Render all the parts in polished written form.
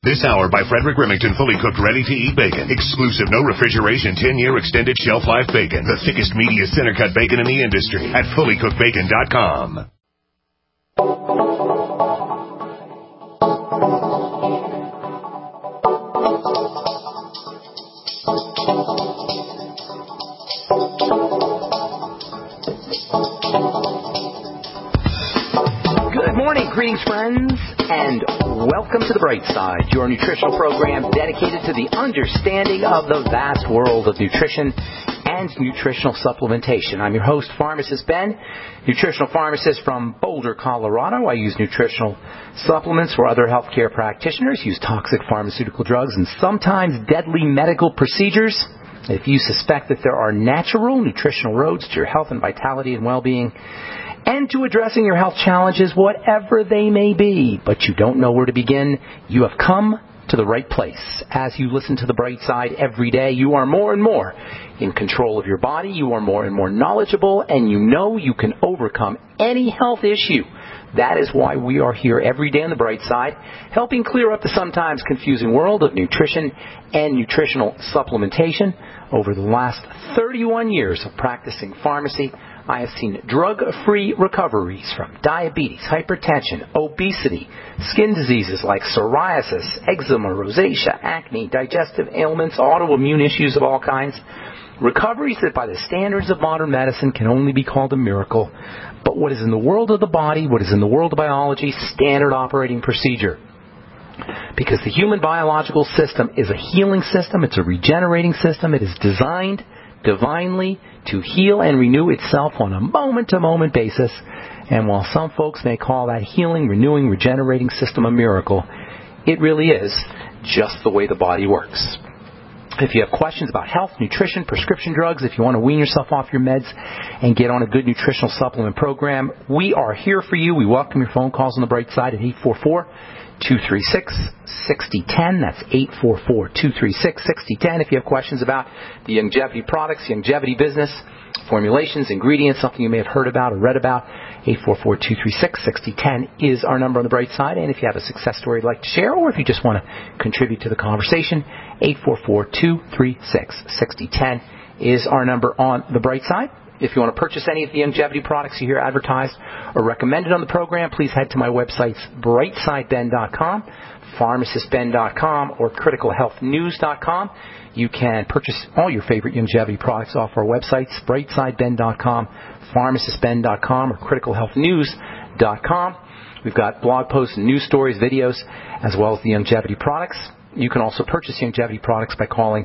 This hour by Frederick Remington, fully cooked, ready-to-eat bacon. Exclusive, no refrigeration, 10-year extended shelf life bacon. The thickest, meatiest center-cut bacon in the industry at fullycookedbacon.com. Greetings, friends, and welcome to The Bright Side, your nutritional program dedicated to the understanding of the vast world of nutrition and nutritional supplementation. I'm your host, Pharmacist Ben, nutritional pharmacist from Boulder, Colorado. I use nutritional supplements where other healthcare practitioners use toxic pharmaceutical drugs and sometimes deadly medical procedures. If you suspect that there are natural nutritional roads to your health and vitality and well-being, and to addressing your health challenges, whatever they may be, but you don't know where to begin, you have come to the right place. As you listen to The Bright Side every day, you are more and more in control of your body, you are more and more knowledgeable, and you know you can overcome any health issue. That is why we are here every day on The Bright Side, helping clear up the sometimes confusing world of nutrition and nutritional supplementation. Over the last 31 years of practicing pharmacy, I have seen drug-free recoveries from diabetes, hypertension, obesity, skin diseases like psoriasis, eczema, rosacea, acne, digestive ailments, autoimmune issues of all kinds. Recoveries that by the standards of modern medicine can only be called a miracle. But what is in the world of the body, what is in the world of biology, standard operating procedure. Because the human biological system is a healing system, it's a regenerating system, it is designed divinely to heal and renew itself on a moment-to-moment basis. And while some folks may call that healing, renewing, regenerating system a miracle, it really is just the way the body works. If you have questions about health, nutrition, prescription drugs, if you want to wean yourself off your meds and get on a good nutritional supplement program, we are here for you. We welcome your phone calls on The Bright Side at 844-236-6010. That's 844-236-6010. If you have questions about the Youngevity products, Youngevity business, formulations, ingredients, something you may have heard about or read about, 844-236-6010 is our number on The Bright Side. And if you have a success story you'd like to share, or if you just want to contribute to the conversation, 844-236-6010 is our number on The Bright Side. If you want to purchase any of the Youngevity products you hear advertised or recommended on the program, please head to my websites, brightsideben.com, pharmacistben.com, or criticalhealthnews.com. You can purchase all your favorite Youngevity products off our websites, brightsideben.com, pharmacistben.com, or criticalhealthnews.com. We've got blog posts and news stories, videos, as well as the Youngevity products. You can also purchase Youngevity products by calling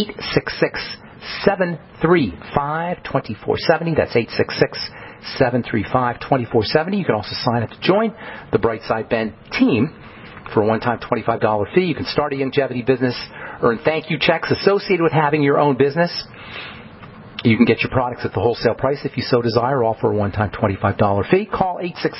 866-735-2470. That's 866-735-2470. You can also sign up to join the Brightside Ben team for a one-time $25 fee. You can start a Youngevity business, earn thank you checks associated with having your own business. You can get your products at the wholesale price if you so desire, offer a one-time $25 fee. Call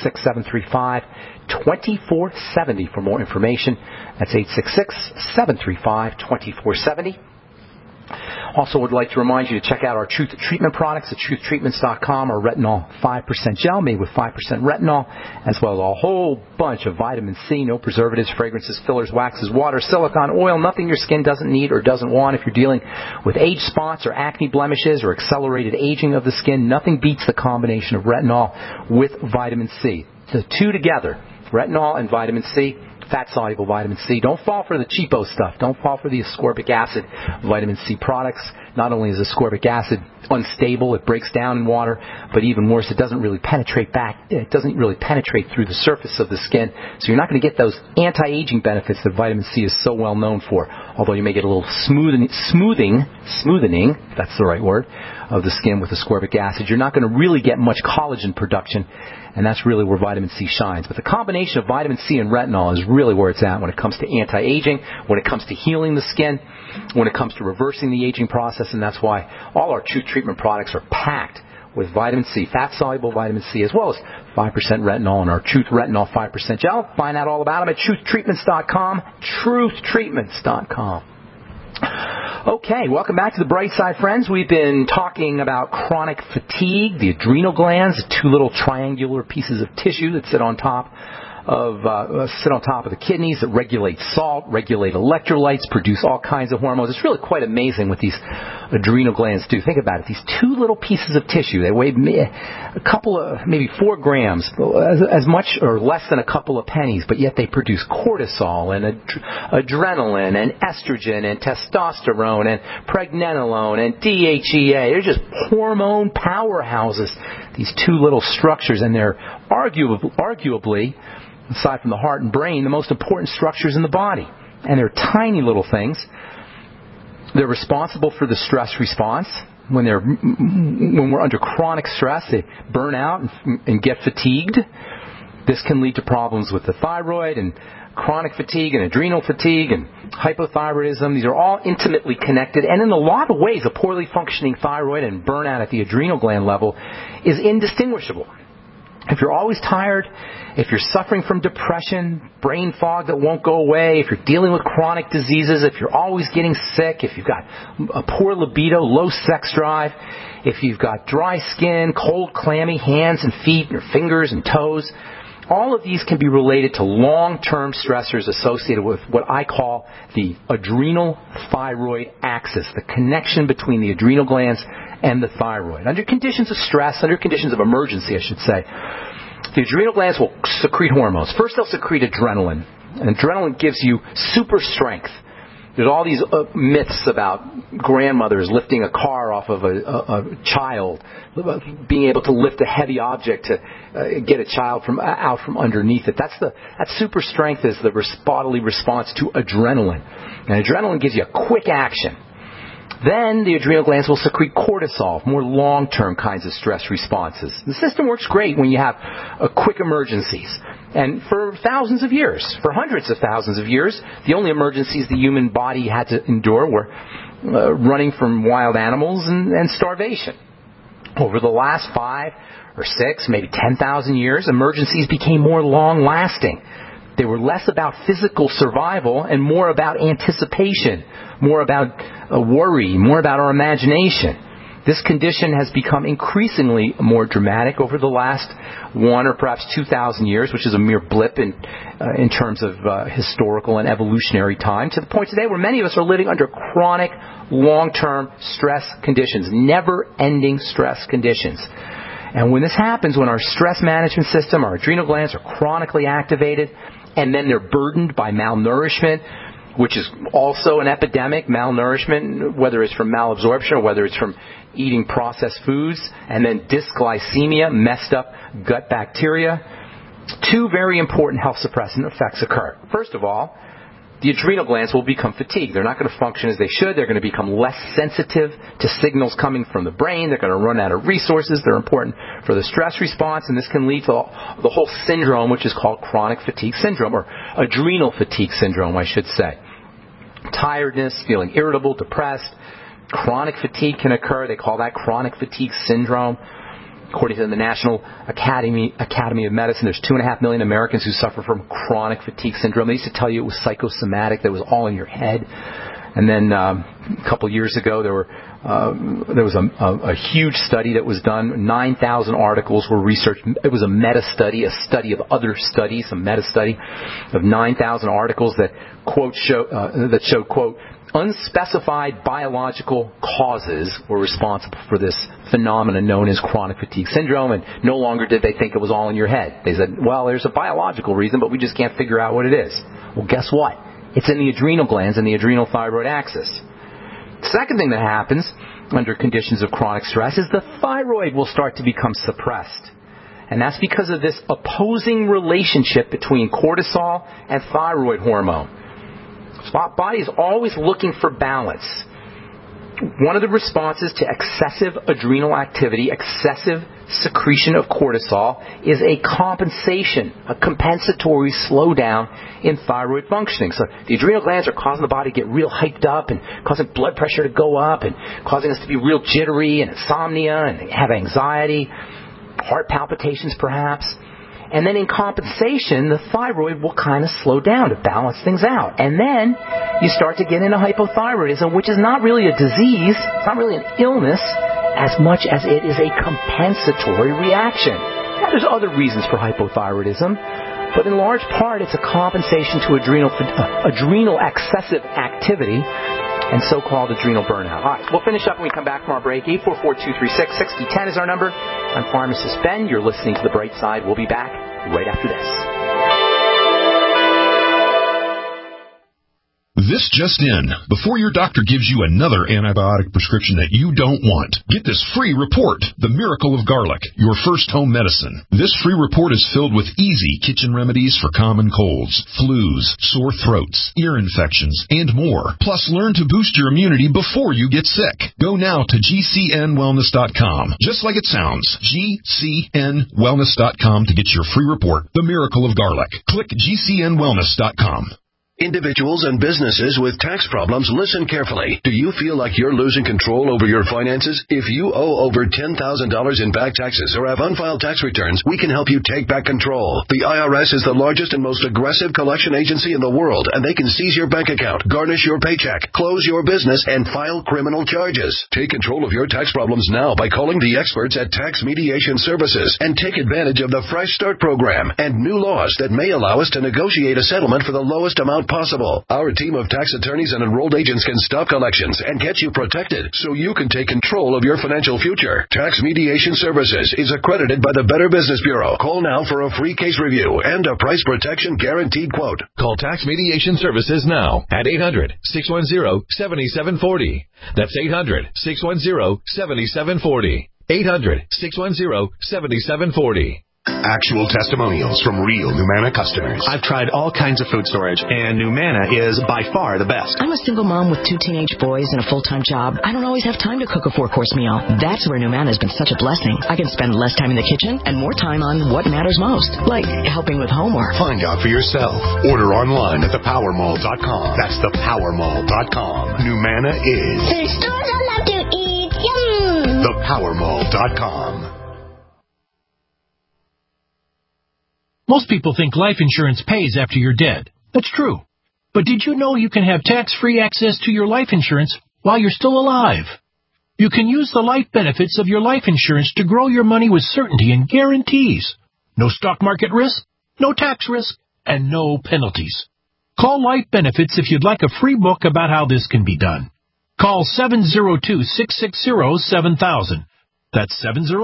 866-735-2470 for more information. That's 866-735-2470. Also would like to remind you to check out our Truth Treatment products at truthtreatments.com, our retinol 5% gel made with 5% retinol, as well as a whole bunch of vitamin C, no preservatives, fragrances, fillers, waxes, water, silicone, oil, nothing your skin doesn't need or doesn't want. If you're dealing with age spots or acne blemishes or accelerated aging of the skin, nothing beats the combination of retinol with vitamin C. The two together, retinol and vitamin C, fat-soluble vitamin C. Don't fall for the cheapo stuff. Don't fall for the ascorbic acid vitamin C products. Not only is ascorbic acid unstable, it breaks down in water, but even worse, it doesn't really penetrate through the surface of the skin. So you're not going to get those anti-aging benefits that vitamin C is so well known for. Although you may get a little smoothening, if that's the right word, of the skin with ascorbic acid. You're not going to really get much collagen production, and that's really where vitamin C shines. But the combination of vitamin C and retinol is really where it's at when it comes to anti-aging, when it comes to healing the skin, when it comes to reversing the aging process, and that's why all our Truth Treatment products are packed with vitamin C, fat-soluble vitamin C, as well as 5% retinol in our Truth Retinol 5% gel. Find out all about them at truthtreatments.com, truthtreatments.com. Okay, welcome back to The Bright Side, friends. We've been talking about chronic fatigue, the adrenal glands, two little triangular pieces of tissue that sit on top sit on top of the kidneys that regulate salt, regulate electrolytes, produce all kinds of hormones. It's really quite amazing what these adrenal glands do. Think about it. These two little pieces of tissue, they weigh a couple of, maybe 4 grams, as much or less than a couple of pennies, but yet they produce cortisol and adrenaline and estrogen and testosterone and pregnenolone and DHEA. They're just hormone powerhouses, these two little structures, and they're arguably, aside from the heart and brain, the most important structures in the body. And they're tiny little things. They're responsible for the stress response. When we're under chronic stress, they burn out and get fatigued. This can lead to problems with the thyroid and chronic fatigue and adrenal fatigue and hypothyroidism. These are all intimately connected. And in a lot of ways, a poorly functioning thyroid and burnout at the adrenal gland level is indistinguishable. If you're always tired, if you're suffering from depression, brain fog that won't go away, if you're dealing with chronic diseases, if you're always getting sick, if you've got a poor libido, low sex drive, if you've got dry skin, cold, clammy hands and feet, your fingers and toes, all of these can be related to long-term stressors associated with what I call the adrenal-thyroid axis, the connection between the adrenal glands and the thyroid. Under conditions of stress, under conditions of emergency, I should say, the adrenal glands will secrete hormones. First, they'll secrete adrenaline. And adrenaline gives you super strength. There's all these myths about grandmothers lifting a car off of a child, being able to lift a heavy object to get a child out from underneath it. That super strength is the bodily response to adrenaline. And adrenaline gives you a quick action. Then the adrenal glands will secrete cortisol, more long-term kinds of stress responses. The system works great when you have quick emergencies. And for thousands of years, for hundreds of thousands of years, the only emergencies the human body had to endure were running from wild animals and starvation. Over the last 5 or 6, maybe 10,000 years, emergencies became more long-lasting. They were less about physical survival and more about anticipation, more about worry, more about our imagination. This condition has become increasingly more dramatic over the last 1 or perhaps 2,000 years, which is a mere blip in terms of historical and evolutionary time, to the point today where many of us are living under chronic, long-term stress conditions, never-ending stress conditions. And when this happens, when our stress management system, our adrenal glands are chronically activated, and then they're burdened by malnourishment, which is also an epidemic, malnourishment, whether it's from malabsorption or whether it's from eating processed foods, and then dysglycemia, messed up gut bacteria. 2 very important health suppressant effects occur. First of all, the adrenal glands will become fatigued. They're not going to function as they should. They're going to become less sensitive to signals coming from the brain. They're going to run out of resources. They're important for the stress response, and this can lead to the whole syndrome, which is called chronic fatigue syndrome, or adrenal fatigue syndrome, I should say. Tiredness, feeling irritable, depressed. Chronic fatigue can occur. They call that chronic fatigue syndrome. According to the National Academy of Medicine, there's 2.5 million Americans who suffer from chronic fatigue syndrome. They used to tell you it was psychosomatic, that it was all in your head. And then a couple years ago, there was a huge study that was done. 9,000 articles were researched. It was a meta-study, a study of other studies, a meta-study of 9,000 articles that showed, quote, unspecified biological causes were responsible for this phenomenon known as chronic fatigue syndrome, and no longer did they think it was all in your head. They said, well, there's a biological reason, but we just can't figure out what it is. Well, guess what? It's in the adrenal glands and the adrenal thyroid axis. Second thing that happens under conditions of chronic stress is the thyroid will start to become suppressed. And that's because of this opposing relationship between cortisol and thyroid hormone. The body is always looking for balance. One of the responses to excessive adrenal activity, excessive secretion of cortisol, is a compensation, a compensatory slowdown in thyroid functioning. So the adrenal glands are causing the body to get real hyped up and causing blood pressure to go up and causing us to be real jittery and insomnia and have anxiety, heart palpitations perhaps. And then in compensation, the thyroid will kind of slow down to balance things out. And then you start to get into hypothyroidism, which is not really a disease, it's not really an illness, as much as it is a compensatory reaction. Now, there's other reasons for hypothyroidism. but in large part it's a compensation to adrenal excessive activity and so-called adrenal burnout. All right, we'll finish up when we come back from our break. 844-236-6010 is our number. I'm Pharmacist Ben. You're listening to The Bright Side. We'll be back right after this. This just in. Before your doctor gives you another antibiotic prescription that you don't want, get this free report, The Miracle of Garlic, your first home medicine. This free report is filled with easy kitchen remedies for common colds, flus, sore throats, ear infections, and more. Plus, learn to boost your immunity before you get sick. Go now to GCNwellness.com. Just like it sounds, GCNwellness.com to get your free report, The Miracle of Garlic. Click GCNwellness.com. Individuals and businesses with tax problems, listen carefully. Do you feel like you're losing control over your finances? If you owe over $10,000 in back taxes or have unfiled tax returns, we can help you take back control. The IRS is the largest and most aggressive collection agency in the world, and they can seize your bank account, garnish your paycheck, close your business, and file criminal charges. Take control of your tax problems now by calling the experts at Tax Mediation Services and take advantage of the Fresh Start program and new laws that may allow us to negotiate a settlement for the lowest amount possible. Our team of tax attorneys and enrolled agents can stop collections and get you protected so you can take control of your financial future. Tax Mediation Services is accredited by the Better Business Bureau. Call now for a free case review and a price protection guaranteed quote. Call Tax Mediation Services now at 800-610-7740. That's 800-610-7740. 800-610-7740. Actual testimonials from real Numana customers. I've tried all kinds of food storage, and Numana is by far the best. I'm a single mom with 2 teenage boys and a full-time job. I don't always have time to cook a 4-course meal. That's where Numana has been such a blessing. I can spend less time in the kitchen and more time on what matters most, like helping with homework. Find out for yourself. Order online at thepowermall.com. That's thepowermall.com. Numana is the stores I love to eat. Yum! Thepowermall.com. Most people think life insurance pays after you're dead. That's true. But did you know you can have tax-free access to your life insurance while you're still alive? You can use the life benefits of your life insurance to grow your money with certainty and guarantees. No stock market risk, no tax risk, and no penalties. Call Life Benefits if you'd like a free book about how this can be done. Call 702-660-7000. That's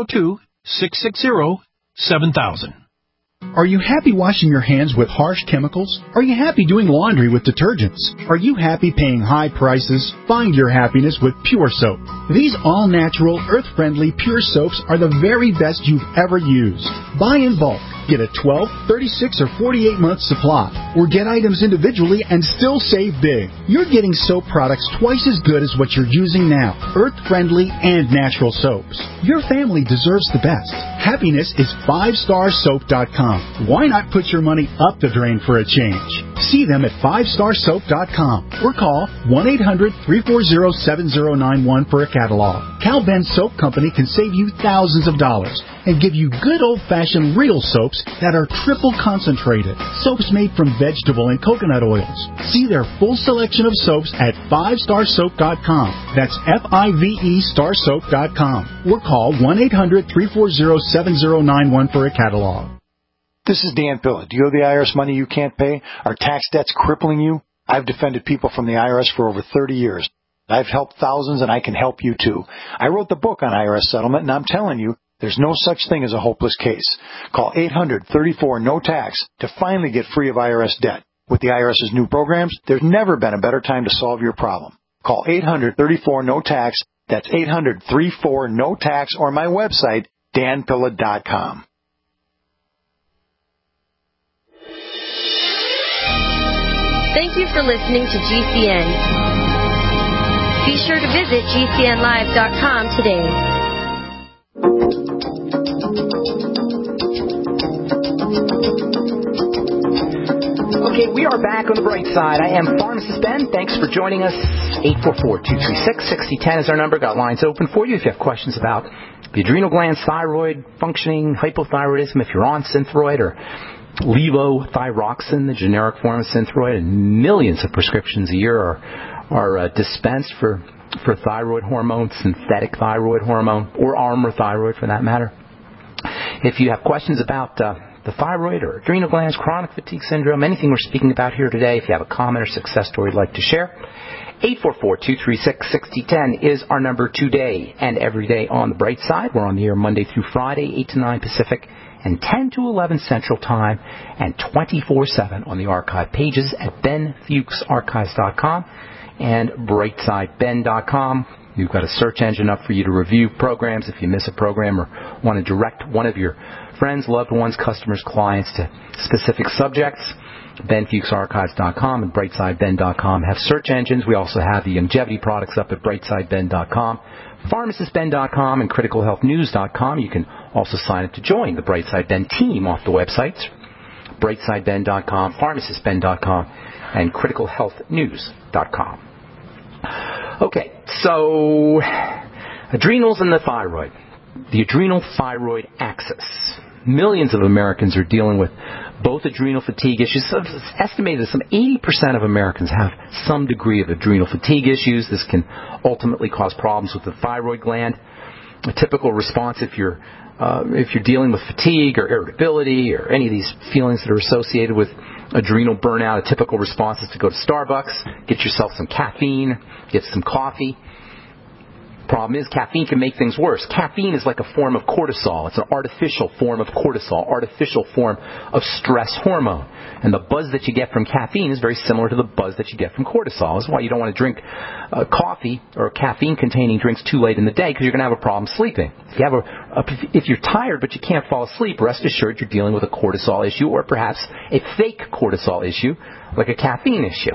702-660-7000. Are you happy washing your hands with harsh chemicals? Are you happy doing laundry with detergents? Are you happy paying high prices? Find your happiness with Pure Soap. These all-natural, earth-friendly Pure Soaps are the very best you've ever used. Buy in bulk. Get a 12, 36, or 48-month supply. Or get items individually and still save big. You're getting soap products twice as good as what you're using now. Earth-friendly and natural soaps. Your family deserves the best. Happiness is 5starsoap.com. Why not put your money up the drain for a change? See them at 5starsoap.com or call 1-800-340-7091 for a catalog. Cal Ben Soap Company can save you thousands of dollars and give you good old-fashioned real soaps that are triple concentrated. Soaps made from vegetable and coconut oils. See their full selection of soaps at 5starsoap.com. That's F-I-V-E starsoap.com. Or call 1-800-340-7091 for a catalog. This is Dan Pilla. Do you owe the IRS money you can't pay? Are tax debts crippling you? I've defended people from the IRS for over 30 years. I've helped thousands, and I can help you too. I wrote the book on IRS settlement, and I'm telling you, there's no such thing as a hopeless case. Call 800-34-NO-TAX to finally get free of IRS debt. With the IRS's new programs, there's never been a better time to solve your problem. Call 800-34-NO-TAX. That's 800-34-NO-TAX, or my website, danpilla.com. Thank you for listening to GCN. Be sure to visit GCNlive.com today. Okay, we are back on the bright side. I am Pharmacist Ben. Thanks for joining us. 844-236-6010 is our number. Got lines open for you if you have questions about the adrenal glands, thyroid functioning, hypothyroidism, if you're on Synthroid, or levothyroxine, the generic form of Synthroid, and millions of prescriptions a year are dispensed for thyroid hormone, synthetic thyroid hormone, or Armour thyroid for that matter. If you have questions about the the thyroid or adrenal glands, chronic fatigue syndrome, anything we're speaking about here today, if you have a comment or success story you'd like to share, 844-236-6010 is our number today and every day on the bright side. We're on the air Monday through Friday, 8 to 9 Pacific and 10 to 11 Central Time, and 24/7 on the archive pages at benfuchsarchives.com and brightsideben.com. You've got a search engine up for you to review programs if you miss a program or want to direct one of your friends, loved ones, customers, clients to specific subjects. benfuchsarchives.com and brightsideben.com have search engines. We also have the longevity products up at brightsideben.com, pharmacistben.com, and criticalhealthnews.com. You can also sign up to join the Brightside Ben team off the websites, brightsideben.com, pharmacistben.com, and criticalhealthnews.com. Okay, so adrenals and the thyroid. The adrenal thyroid axis. Millions of Americans are dealing with both adrenal fatigue issues. It's estimated that some 80% of Americans have some degree of adrenal fatigue issues. This can ultimately cause problems with the thyroid gland. A typical response if you're dealing with fatigue or irritability or any of these feelings that are associated with adrenal burnout, a typical response is to go to Starbucks, get yourself some caffeine, get some coffee. Problem is, caffeine can make things worse. Caffeine is like a form of cortisol. It's an artificial form of cortisol, artificial form of stress hormone. And the buzz that you get from caffeine is very similar to the buzz that you get from cortisol. That's why you don't want to drink coffee or caffeine-containing drinks too late in the day, because you're going to have a problem sleeping. If you're tired but you can't fall asleep, rest assured you're dealing with a cortisol issue, or perhaps a fake cortisol issue, like a caffeine issue.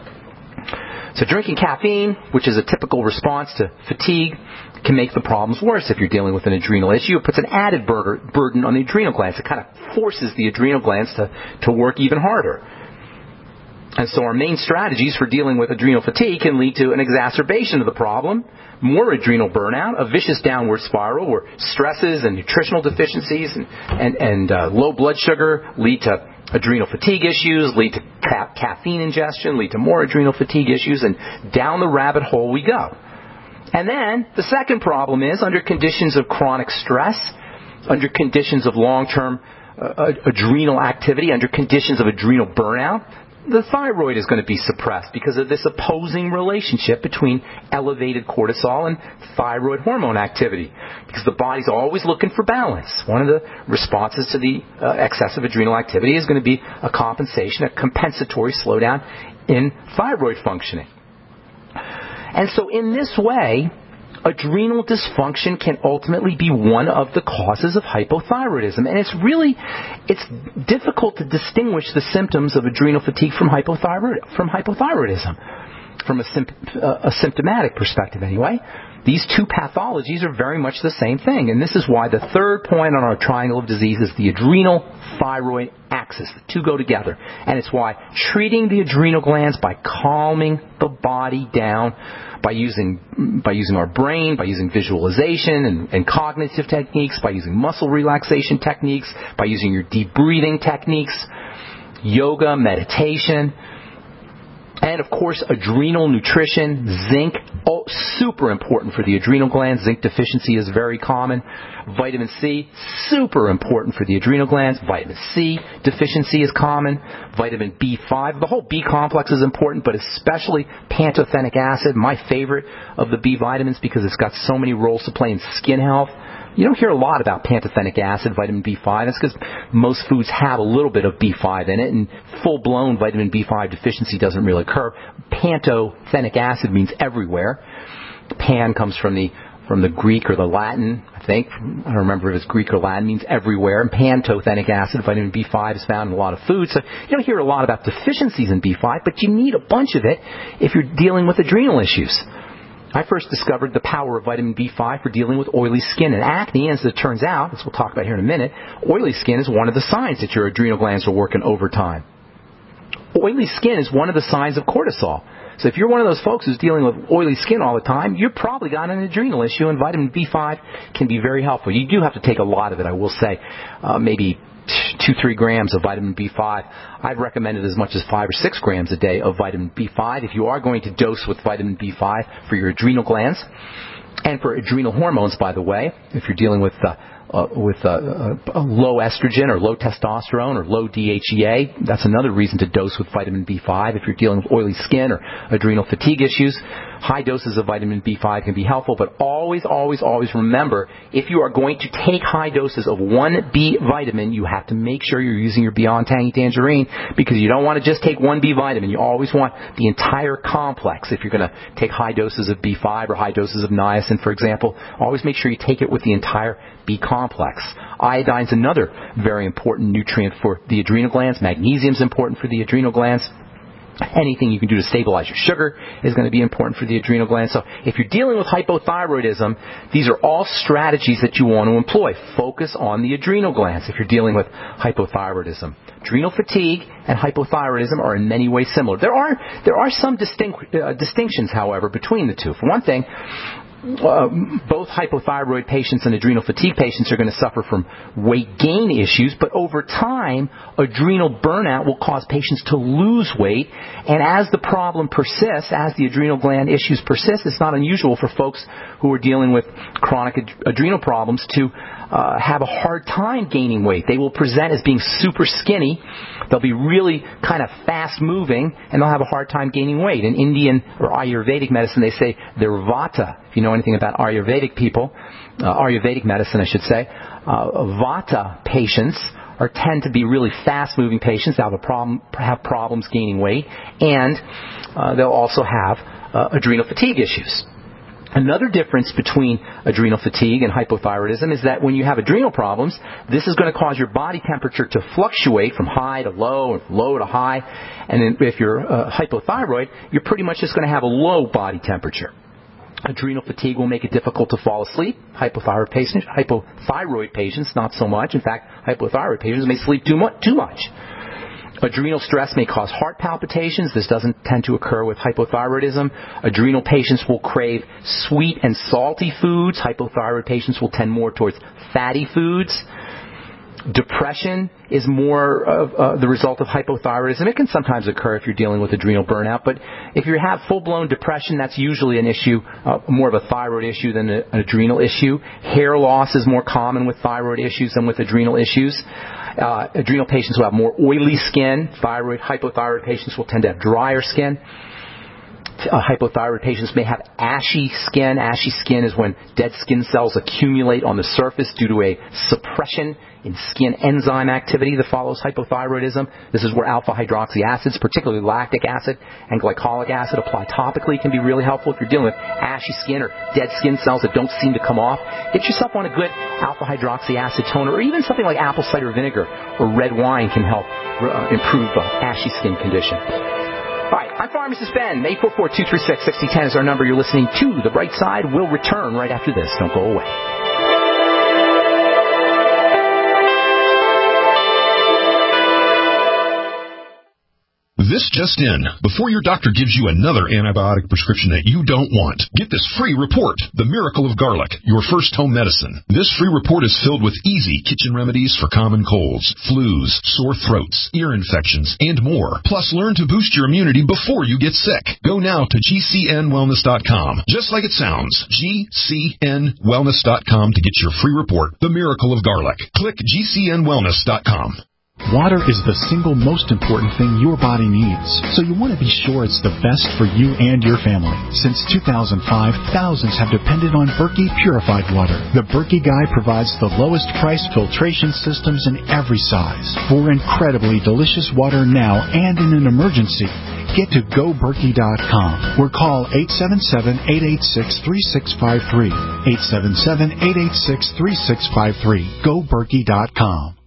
So drinking caffeine, which is a typical response to fatigue, can make the problems worse if you're dealing with an adrenal issue. It puts an added burden on the adrenal glands. It kind of forces the adrenal glands to work even harder. And so our main strategies for dealing with adrenal fatigue can lead to an exacerbation of the problem, more adrenal burnout, a vicious downward spiral where stresses and nutritional deficiencies and low blood sugar lead to adrenal fatigue issues, lead to caffeine ingestion, lead to more adrenal fatigue issues, and down the rabbit hole we go. And then the second problem is, under conditions of chronic stress, under conditions of long-term adrenal activity, under conditions of adrenal burnout, the thyroid is going to be suppressed because of this opposing relationship between elevated cortisol and thyroid hormone activity, because the body's always looking for balance. One of the responses to the excessive adrenal activity is going to be a compensation, a compensatory slowdown in thyroid functioning. And so in this way, adrenal dysfunction can ultimately be one of the causes of hypothyroidism. And it's difficult to distinguish the symptoms of adrenal fatigue from hypothyroidism, from a symptomatic perspective anyway. These two pathologies are very much the same thing. And this is why the third point on our triangle of disease is the adrenal thyroid axis. The two go together. And it's why treating the adrenal glands by calming the body down, by using our brain, by using visualization and cognitive techniques, by using muscle relaxation techniques, by using your deep breathing techniques, yoga, meditation, and of course adrenal nutrition, zinc, super important for the adrenal glands. Zinc deficiency is very common. Vitamin C, super important for the adrenal glands. Vitamin C deficiency is common. Vitamin B5, the whole B complex is important, but especially pantothenic acid, my favorite of the B vitamins because it's got so many roles to play in skin health. You don't hear a lot about pantothenic acid, vitamin B5. That's because most foods have a little bit of B5 in it, and full-blown vitamin B5 deficiency doesn't really occur. Pantothenic acid means everywhere. Pan comes from the Greek or the Latin, I think. I don't remember if it's Greek or Latin. It means everywhere. And pantothenic acid, vitamin B5, is found in a lot of foods. So you don't hear a lot about deficiencies in B5, but you need a bunch of it if you're dealing with adrenal issues. I first discovered the power of vitamin B5 for dealing with oily skin and acne, and as it turns out, as we'll talk about here in a minute, oily skin is one of the signs that your adrenal glands are working overtime. Oily skin is one of the signs of cortisol. So if you're one of those folks who's dealing with oily skin all the time, you've probably got an adrenal issue, and vitamin B5 can be very helpful. You do have to take a lot of it, I will say, maybe 2-3 grams of vitamin B5. I'd recommend it as much as 5 or 6 grams a day of vitamin B5 if you are going to dose with vitamin B5 for your adrenal glands. And for adrenal hormones, by the way, if you're dealing with low estrogen or low testosterone or low DHEA. That's another reason to dose with vitamin B5 if you're dealing with oily skin or adrenal fatigue issues. High doses of vitamin B5 can be helpful, but always remember, if you are going to take high doses of one B vitamin, you have to make sure you're using your Beyond Tangy Tangerine, because you don't want to just take one B vitamin. You always want the entire complex. If you're going to take high doses of B5 or high doses of niacin, for example, always make sure you take it with the entire B complex. Iodine's another very important nutrient for the adrenal glands. Magnesium's important for the adrenal glands. Anything you can do to stabilize your sugar is going to be important for the adrenal glands. So if you're dealing with hypothyroidism, these are all strategies that you want to employ. Focus on the adrenal glands if you're dealing with hypothyroidism. Adrenal fatigue and hypothyroidism are in many ways similar. There are some distinctions, however, between the two. For one thing, both hypothyroid patients and adrenal fatigue patients are going to suffer from weight gain issues, but over time, adrenal burnout will cause patients to lose weight. And as the problem persists, as the adrenal gland issues persist, it's not unusual for folks who are dealing with chronic adrenal problems to have a hard time gaining weight. They will present as being super skinny. They'll be really kind of fast moving, and they'll have a hard time gaining weight. In Indian or Ayurvedic medicine, they say they're Vata. If you know anything about Ayurvedic people, Ayurvedic medicine, I should say, Vata patients tend to be really fast-moving patients. They'll have problems gaining weight, and they'll also have adrenal fatigue issues. Another difference between adrenal fatigue and hypothyroidism is that when you have adrenal problems, this is going to cause your body temperature to fluctuate from high to low or low to high. And if you're hypothyroid, you're pretty much just going to have a low body temperature. Adrenal fatigue will make it difficult to fall asleep. Hypothyroid patients, not so much. In fact, hypothyroid patients may sleep too much. Adrenal stress may cause heart palpitations. This doesn't tend to occur with hypothyroidism. Adrenal patients will crave sweet and salty foods. Hypothyroid patients will tend more towards fatty foods. Depression is more of the result of hypothyroidism. It can sometimes occur if you're dealing with adrenal burnout, but if you have full-blown depression, that's usually an issue, more of a thyroid issue than an adrenal issue. Hair loss is more common with thyroid issues than with adrenal issues. Adrenal patients will have more oily skin. Hypothyroid patients will tend to have drier skin. Hypothyroid patients may have ashy skin. Ashy skin is when dead skin cells accumulate on the surface due to a suppression in skin enzyme activity that follows hypothyroidism. This is where alpha-hydroxy acids, particularly lactic acid and glycolic acid, applied topically can be really helpful. If you're dealing with ashy skin or dead skin cells that don't seem to come off, get yourself on a good alpha-hydroxy acid toner, or even something like apple cider vinegar or red wine can help improve the ashy skin condition. All right, I'm Pharmacist Ben. 844-236-6010 is our number. You're listening to The Bright Side. We'll return right after this. Don't go away. This just in. Before your doctor gives you another antibiotic prescription that you don't want, get this free report, The Miracle of Garlic, your first home medicine. This free report is filled with easy kitchen remedies for common colds, flus, sore throats, ear infections, and more. Plus, learn to boost your immunity before you get sick. Go now to GCNwellness.com. Just like it sounds, GCNwellness.com to get your free report, The Miracle of Garlic. Click GCNwellness.com. Water is the single most important thing your body needs, so you want to be sure it's the best for you and your family. Since 2005, thousands have depended on Berkey purified water. The Berkey Guy provides the lowest price filtration systems in every size. For incredibly delicious water now and in an emergency, get to GoBerkey.com or call 877-886-3653. 877-886-3653. GoBerkey.com.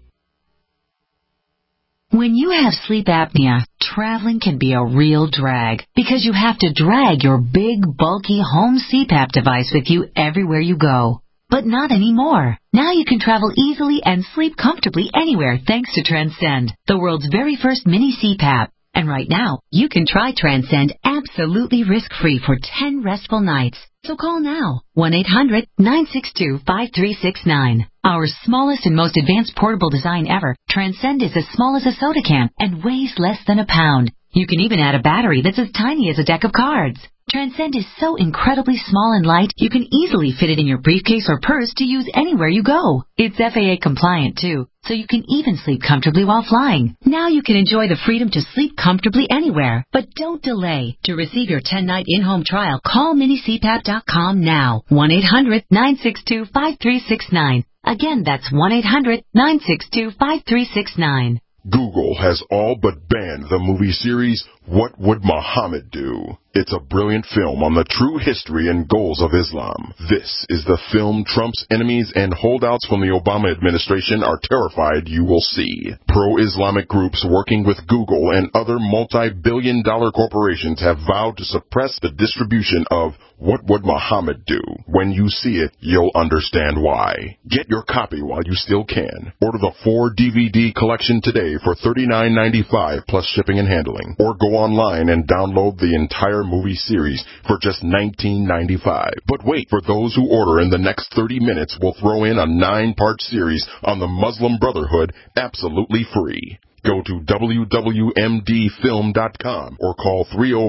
When you have sleep apnea, traveling can be a real drag because you have to drag your big, bulky home CPAP device with you everywhere you go. But not anymore. Now you can travel easily and sleep comfortably anywhere thanks to Transcend, the world's very first mini CPAP. And right now, you can try Transcend absolutely risk-free for 10 restful nights. So call now, 1-800-962-5369. Our smallest and most advanced portable design ever, Transcend is as small as a soda can and weighs less than a pound. You can even add a battery that's as tiny as a deck of cards. Transcend is so incredibly small and light, you can easily fit it in your briefcase or purse to use anywhere you go. It's FAA compliant, too, so you can even sleep comfortably while flying. Now you can enjoy the freedom to sleep comfortably anywhere. But don't delay. To receive your 10-night in-home trial, call minicpap.com now. 1-800-962-5369. Again, that's 1-800-962-5369. Google has all but banned the movie series What Would Muhammad Do? It's a brilliant film on the true history and goals of Islam. This is the film Trump's enemies and holdouts from the Obama administration are terrified you will see. Pro-Islamic groups working with Google and other multi-billion-dollar corporations have vowed to suppress the distribution of What Would Muhammad Do? When you see it, you'll understand why. Get your copy while you still can. Order the 4-DVD collection today for $39.95 plus shipping and handling. Or go online and download the entire movie series for just $19.95. But wait, for those who order in the next 30 minutes, we'll throw in a 9-part series on the Muslim Brotherhood absolutely free. Go to wwmdfilm.com or call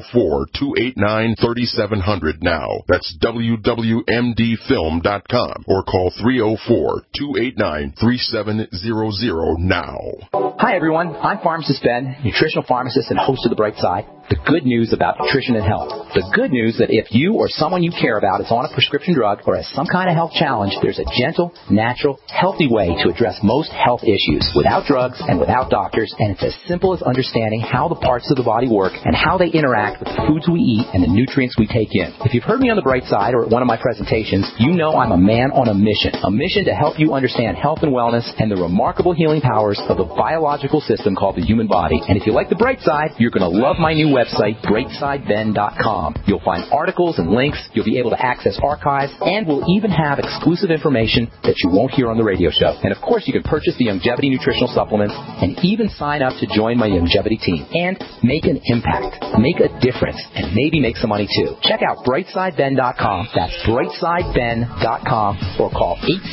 304-289-3700 now. That's wwmdfilm.com or call 304-289-3700 now. Hi, everyone. I'm Pharmacist Ben, nutritional pharmacist and host of The Bright Side. The good news about nutrition and health. The good news that if you or someone you care about is on a prescription drug or has some kind of health challenge, there's a gentle, natural, healthy way to address most health issues without drugs and without doctors, and it's as simple as understanding how the parts of the body work and how they interact with the foods we eat and the nutrients we take in. If you've heard me on The Bright Side or at one of my presentations, you know I'm a man on a mission to help you understand health and wellness and the remarkable healing powers of the biological system called the human body. And if you like The Bright Side, you're going to love my new website, brightsideben.com. You'll find articles and links, you'll be able to access archives, and we'll even have exclusive information that you won't hear on the radio show. And of course, you can purchase the Youngevity nutritional supplements and even sign up to join my Youngevity team and make an impact, make a difference, and maybe make some money too. Check out brightsideben.com. That's brightsideben.com or call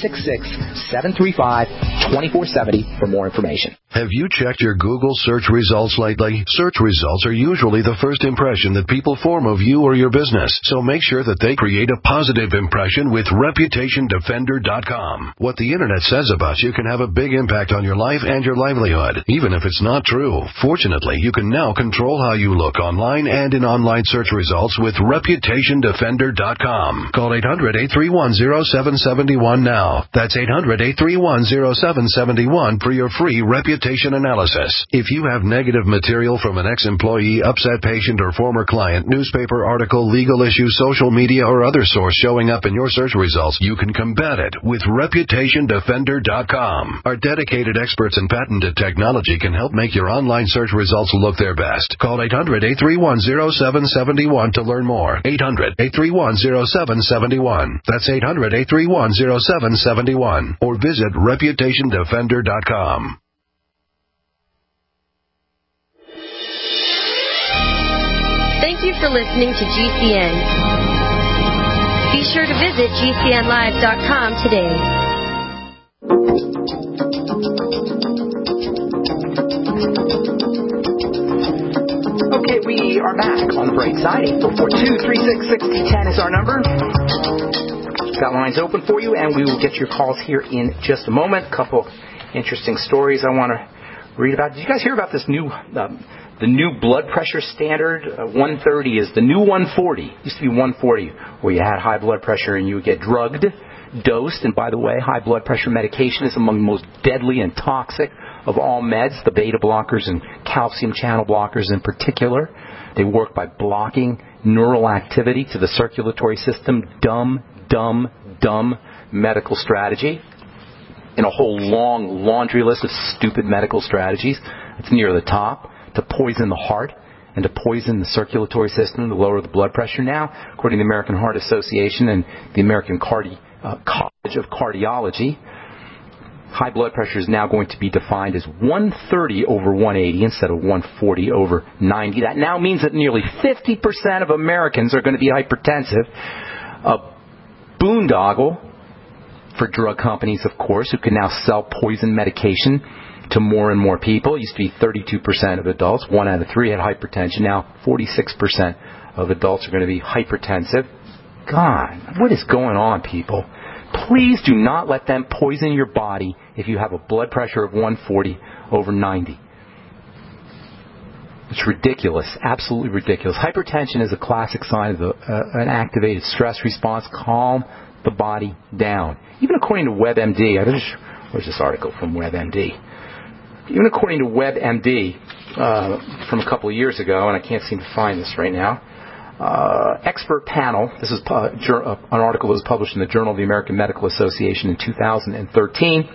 866-735-2470 for more information. Have you checked your Google search results lately? Search results are usually the first impression that people form of you or your business, so make sure that they create a positive impression with ReputationDefender.com. What the Internet says about you can have a big impact on your life and your livelihood, even if it's not true. Fortunately, you can now control how you look online and in online search results with ReputationDefender.com. Call 800-831-0771 now. That's 800-831-0771 for your free reputation analysis. If you have negative material from an ex-employee, upset patient, or former client, newspaper article, legal issue, social media, or other source showing up in your search results, you can combat it with ReputationDefender.com. Our dedicated experts in patented technology can help make your online search results look their best. Call 800-831-0771 to learn more. 800-831-0771. That's 800-831-0771. Or visit ReputationDefender.com. Thank you for listening to GCN. Be sure to visit GCNlive.com today. Okay, we are back on The Bright Side. 842-366-6010 is our number. Got lines open for you, and we will get your calls here in just a moment. A couple interesting stories I want to read about. Did you guys hear about this new... the new blood pressure standard? 130 is the new 140. It used to be 140, where you had high blood pressure and you would get drugged, dosed. And by the way, high blood pressure medication is among the most deadly and toxic of all meds, the beta blockers and calcium channel blockers in particular. They work by blocking neural activity to the circulatory system. Dumb medical strategy. In a whole long laundry list of stupid medical strategies. It's near the top. To poison the heart and to poison the circulatory system to lower the blood pressure. Now, according to the American Heart Association and the American College of Cardiology, high blood pressure is now going to be defined as 130 over 180 instead of 140 over 90. That now means that nearly 50% of Americans are going to be hypertensive. A boondoggle for drug companies, of course, who can now sell poison medication to more and more people. It used to be 32% of adults, 1 out of 3 had hypertension. Now 46% of adults are going to be hypertensive. God, what is going on, people? Please do not let them poison your body if you have a blood pressure of 140/90. It's ridiculous, absolutely ridiculous. Hypertension is a classic sign of an activated stress response. Calm the body down. Even according to WebMD, where's this article from WebMD? Even according to WebMD from a couple of years ago, and I can't seem to find this right now, expert panel, this is an article that was published in the Journal of the American Medical Association in 2013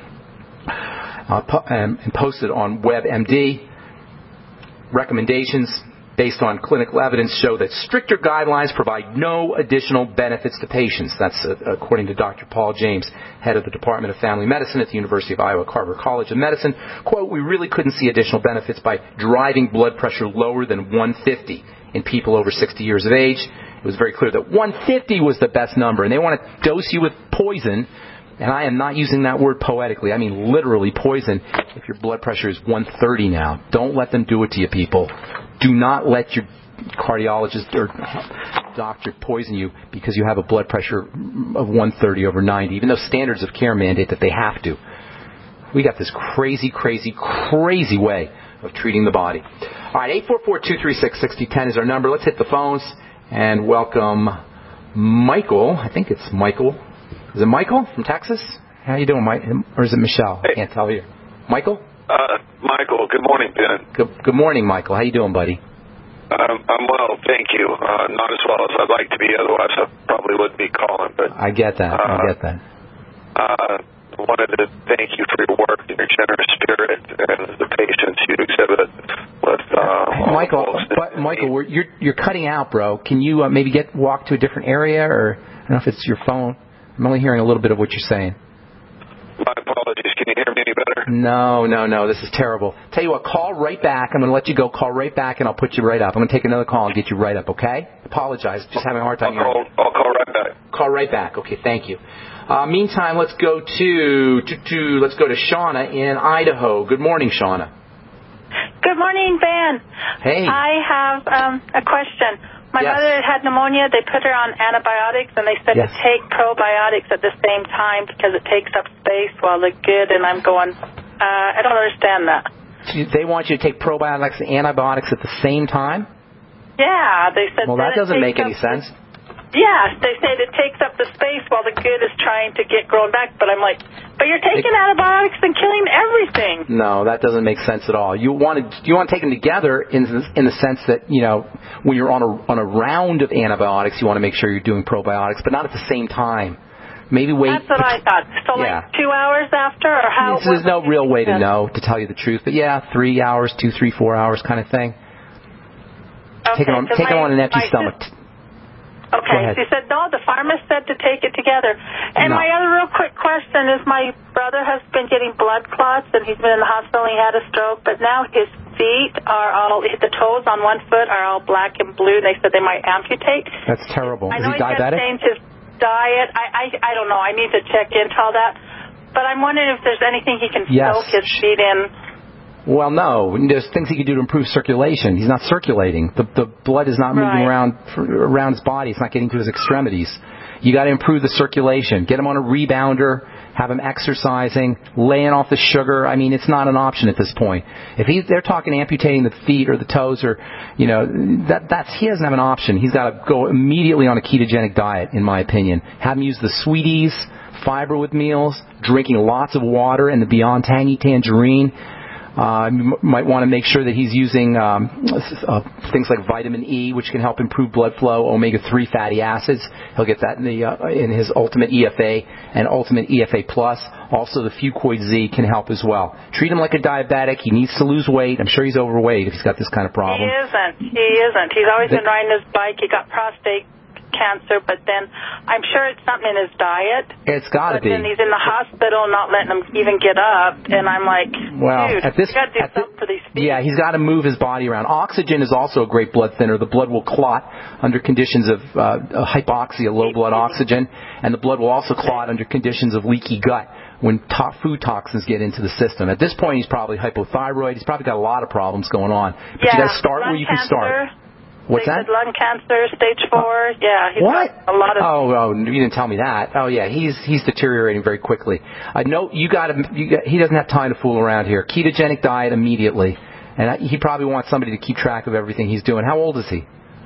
and posted on WebMD. Recommendations based on clinical evidence show that stricter guidelines provide no additional benefits to patients. That's according to Dr. Paul James, head of the Department of Family Medicine at the University of Iowa Carver College of Medicine. Quote, we really couldn't see additional benefits by driving blood pressure lower than 150 in people over 60 years of age. It was very clear that 150 was the best number, and they want to dose you with poison. And I am not using that word poetically. I mean literally poison if your blood pressure is 130 now. Don't let them do it to you, people. Do not let your cardiologist or doctor poison you because you have a blood pressure of 130/90, even though standards of care mandate that they have to. We got this crazy way of treating the body. All right, 844-236-6010 is our number. Let's hit the phones and welcome Michael. I think it's Michael. Is it Michael from Texas? How you doing, Mike? Or is it Michelle? I can't tell you. Michael? Michael, good morning, Ben. Good morning, Michael. How you doing, buddy? I'm well, thank you. Not as well as I'd like to be, otherwise I probably wouldn't be calling. But I get that. I wanted to thank you for your work and your generous spirit and the patience you exhibit with Michael, you're cutting out, bro. Can you maybe walk to a different area, or I don't know if it's your phone. I'm only hearing a little bit of what you're saying. My apologies. Can you hear me any better? No. This is terrible. Tell you what, call right back. I'm going to let you go. Call right back, and I'll put you right up. I'm going to take another call and get you right up, okay? Apologize. Just having a hard time hearing. I'll call right back. Call right back. Okay, thank you. Meantime, let's go to Shauna in Idaho. Good morning, Shauna. Good morning, Ben. Hey. I have a question. My mother had pneumonia. They put her on antibiotics, and they said to take probiotics at the same time because it takes up space while they're good. And I'm going, I don't understand that. They want you to take probiotics and antibiotics at the same time? Yeah, they said. Well, that doesn't make any sense. Yeah, they say it takes up the space while the good is trying to get grown back. But I'm like, but you're taking antibiotics and killing everything. No, that doesn't make sense at all. You want to take them together in the sense that, you know, when you're on a round of antibiotics, you want to make sure you're doing probiotics, but not at the same time. Maybe wait. That's what I thought. So like 2 hours after, or how? There's no real way to know, to tell you the truth. But 3 hours, 2, 3, 4 hours kind of thing. Okay, take it on an empty stomach. Okay, she said, no, the pharmacist said to take it together. And my other real quick question is my brother has been getting blood clots, and he's been in the hospital, and he had a stroke, but now his feet are all, the toes on one foot are all black and blue, and they said they might amputate. That's terrible. I Is know he diabetic? He's got to change his diet. I don't know. I need to check into all that. But I'm wondering if there's anything he can soak his feet in. Well, no. There's things he can do to improve circulation. He's not circulating. The blood is not moving around his body. It's not getting to his extremities. You got to improve the circulation. Get him on a rebounder. Have him exercising. Laying off the sugar. I mean, it's not an option at this point. If they're talking amputating the feet or the toes, or he doesn't have an option. He's got to go immediately on a ketogenic diet, in my opinion. Have him use the Sweeties, fiber with meals, drinking lots of water, and the Beyond Tangy Tangerine. You might want to make sure that he's using things like vitamin E, which can help improve blood flow, omega-3 fatty acids. He'll get that in his Ultimate EFA and Ultimate EFA Plus. Also, the Fucoid Z can help as well. Treat him like a diabetic. He needs to lose weight. I'm sure he's overweight if he's got this kind of problem. He isn't. He's always been riding his bike. He got prostate cancer, but then I'm sure it's something in his diet. It's got to be. But then he's in the hospital, not letting him even get up, and I'm like, dude, you got to do something for these feet. Yeah, he's got to move his body around. Oxygen is also a great blood thinner. The blood will clot under conditions of hypoxia, low blood oxygen, and the blood will also clot under conditions of leaky gut when food toxins get into the system. At this point, he's probably hypothyroid. He's probably got a lot of problems going on. But you got to start where you can start. What's that? Lung cancer, stage 4. Yeah, he's got a lot of. Oh, you didn't tell me that. Oh, yeah, he's deteriorating very quickly. No, he doesn't have time to fool around here. Ketogenic diet immediately, and he probably wants somebody to keep track of everything he's doing. How old is he?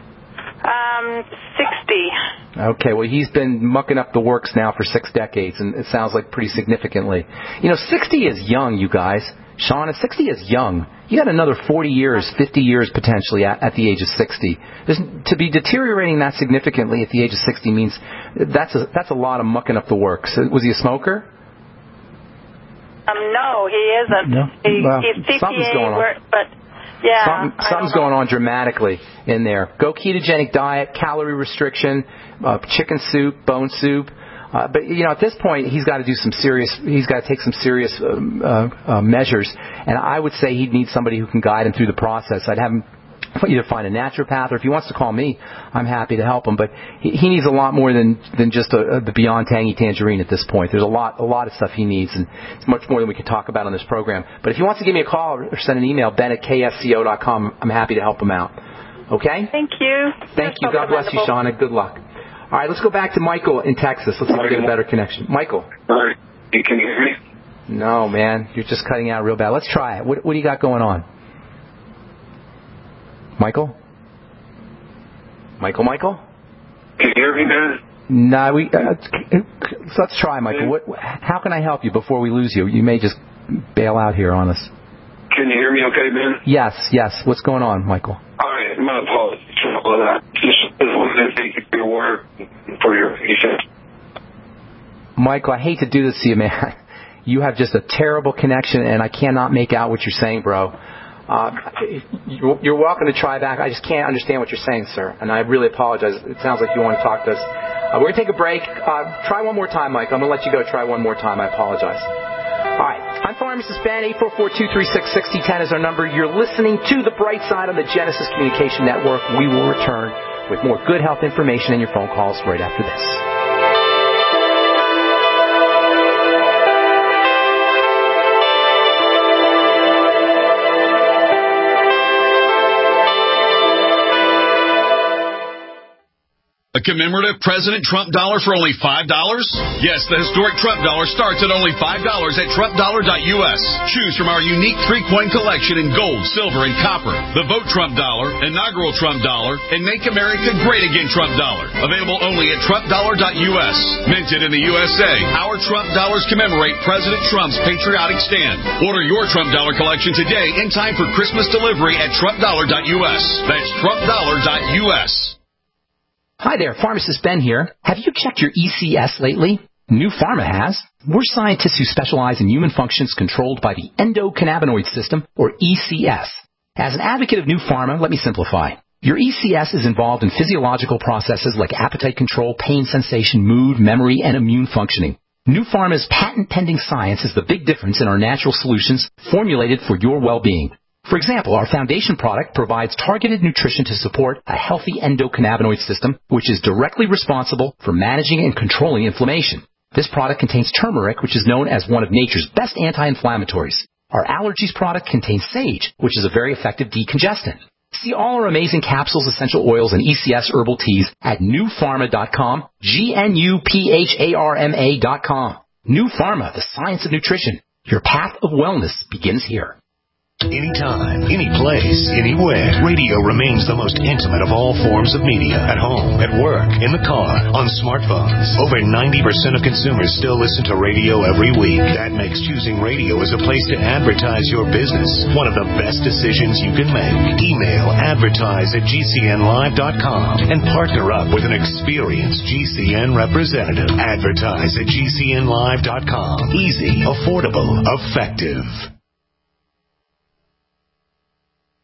60. Okay, well, he's been mucking up the works now for 6 decades, and it sounds like pretty significantly. 60 is young, you guys. Shauna, 60 is young. You got another 40 years, 50 years potentially at the age of 60. To be deteriorating that significantly at the age of 60 means that's a lot of mucking up the works. Was he a smoker? No, he isn't. No? He's CPA, something's going on. But yeah, something's going on dramatically in there. Go ketogenic diet, calorie restriction, chicken soup, bone soup. But at this point, he's got to take some serious measures, and I would say he'd need somebody who can guide him through the process. I'd have him either find a naturopath, or if he wants to call me, I'm happy to help him. But he needs a lot more than just the Beyond Tangy Tangerine at this point. There's a lot of stuff he needs, and it's much more than we can talk about on this program. But if he wants to give me a call or send an email, ben@ksco.com, I'm happy to help him out. Okay? Thank you. Thank you. God bless you, Shauna. Good luck. All right, let's go back to Michael in Texas. Let's see if we get a better connection. Michael. Hi. Can you hear me? No, man. You're just cutting out real bad. Let's try it. What do you got going on? Michael? Michael? Can you hear me, Ben? No, let's try, Michael. How can I help you before we lose you? You may just bail out here on us. Can you hear me okay, Ben? Yes. What's going on, Michael? All right, my apologies for all that. Just wanted to thank you for your work, for your patience. Michael, I hate to do this to you, man. You have just a terrible connection, and I cannot make out what you're saying, bro. You're welcome to try back. I just can't understand what you're saying, sir, and I really apologize. It sounds like you want to talk to us. We're going to take a break. Try one more time, Mike. I'm going to let you go. Try one more time. I apologize. All right. I'm Pharmacist Ben. 844-236-6010 is our number. You're listening to The Bright Side on the Genesis Communication Network. We will return with more good health information and your phone calls right after this. A commemorative President Trump dollar for only $5? Yes, the historic Trump dollar starts at only $5 at TrumpDollar.us. Choose from our unique 3-coin collection in gold, silver, and copper. The Vote Trump dollar, inaugural Trump dollar, and Make America Great Again Trump dollar. Available only at TrumpDollar.us. Minted in the USA, our Trump dollars commemorate President Trump's patriotic stand. Order your Trump dollar collection today in time for Christmas delivery at TrumpDollar.us. That's TrumpDollar.us. Hi there, Pharmacist Ben here. Have you checked your ECS lately? New Pharma has. We're scientists who specialize in human functions controlled by the endocannabinoid system, or ECS. As an advocate of New Pharma, let me simplify. Your ECS is involved in physiological processes like appetite control, pain sensation, mood, memory, and immune functioning. New Pharma's patent-pending science is the big difference in our natural solutions formulated for your well-being. For example, our foundation product provides targeted nutrition to support a healthy endocannabinoid system, which is directly responsible for managing and controlling inflammation. This product contains turmeric, which is known as one of nature's best anti-inflammatories. Our allergies product contains sage, which is a very effective decongestant. See all our amazing capsules, essential oils, and ECS herbal teas at newpharma.com, GNUPHARMA.com. New Pharma, the science of nutrition. Your path of wellness begins here. Anytime, any place, anywhere, radio remains the most intimate of all forms of media. At home, at work, in the car, on smartphones. Over 90% of consumers still listen to radio every week. That makes choosing radio as a place to advertise your business one of the best decisions you can make. Email advertise@gcnlive.com and partner up with an experienced GCN representative. Advertise@gcnlive.com. Easy, affordable, effective.